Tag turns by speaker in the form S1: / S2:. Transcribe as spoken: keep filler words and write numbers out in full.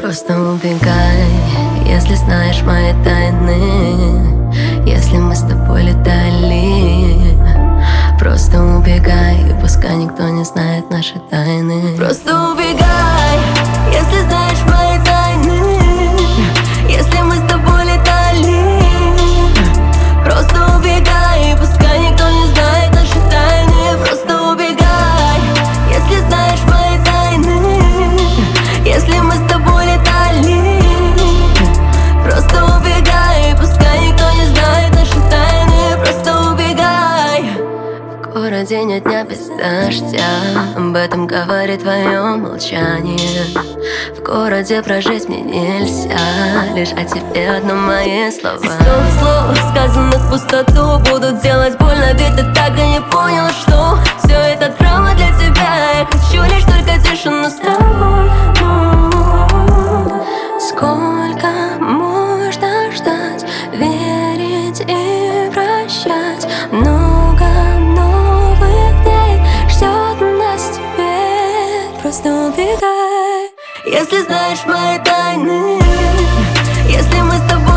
S1: Просто убегай, если знаешь мои тайны. Если мы с тобой летали, просто убегай, пускай никто не знает наши тайны. Просто убегай, если знаешь мои тайны. Если мы с тобой летали, просто убегай, пускай никто не знает наши тайны. Просто убегай, если знаешь мои тайны. Если мы с тобой летали, просто убегай, пускай никто не знает наши тайны. Просто убегай. В городе нет дня без дождя, об этом говорит твое молчание. В городе прожить мне нельзя, лишь о тебе одно мои слова. И сто слов, сказанных в пустоту, будут делать больно, ведь ты так и не понял, что все это драма для тебя. Я хочу лишь только тишину с тобой. Сколько можно ждать, верить и прощать? Много новых дней ждет нас теперь. Просто убегай, если знаешь мои тайны. Если мы с тобой